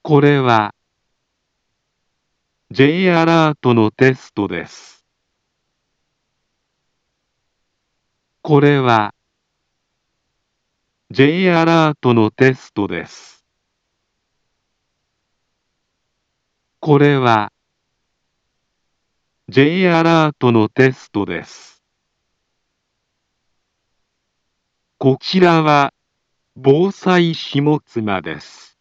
これは J アラートのテストです。これは J アラートのテストです。これは J アラートのテストです。こちらは防災下妻です。